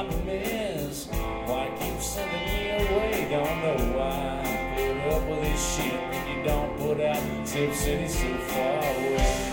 problem is, why keep sending me away? Don't know why. Put up with this shit when you don't put out Tip City so far away.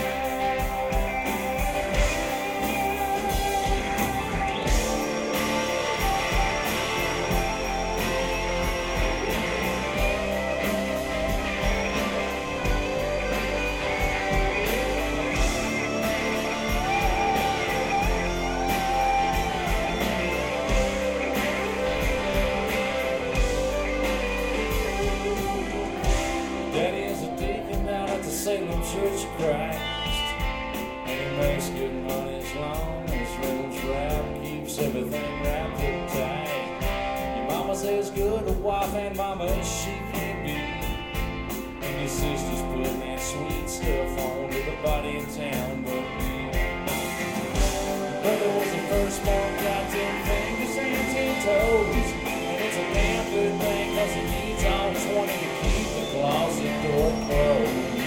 Salem Church of Christ, and he makes good money as long as Reynolds Wrap keeps everything wrapped up tight. Your mama's as good a wife and mama as she can be, and your sister's putting that sweet stuff on to the body in town but me. Your brother was the firstborn, got 10 fingers and 10 toes, and it's a damn good thing cause he needs all 20 to keep the closet door closed.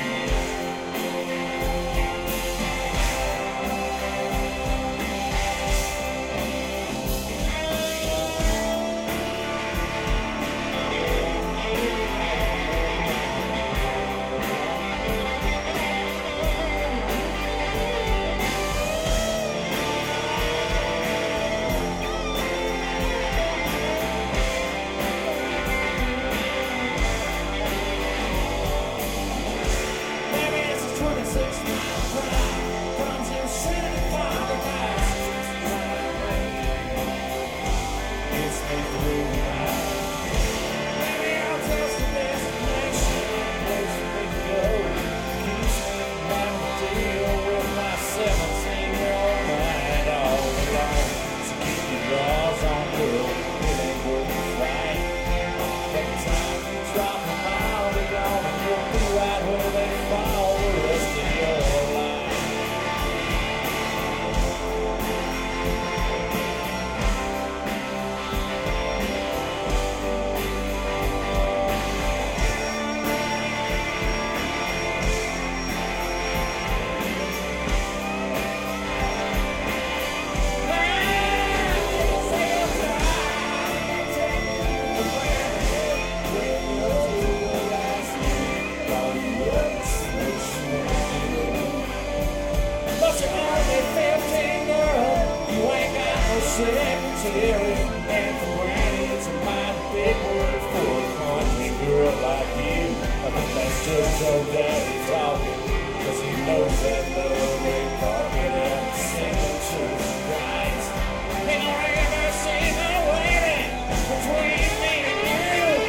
Secretary, and for granted it's a mighty big word for a country girl like you. I think that's just old daddy talking, cause he knows that love red carpet and Salem Church of Christ. Ain't no ever seen a wedding between me and you.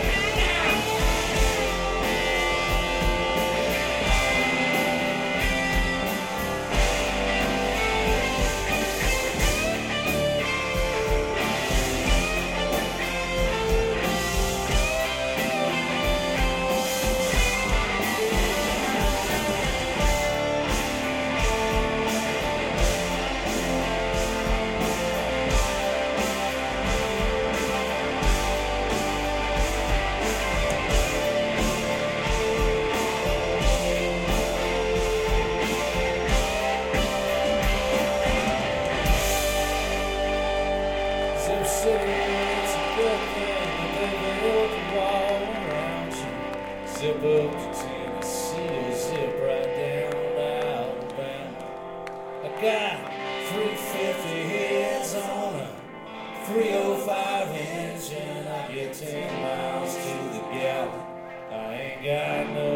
It's a good thing that they built a wall around you. Zip up to Tennessee or zip right down to Alabama. I got 350 heads on a 305 engine. I get 10 miles to the gallon. I ain't got no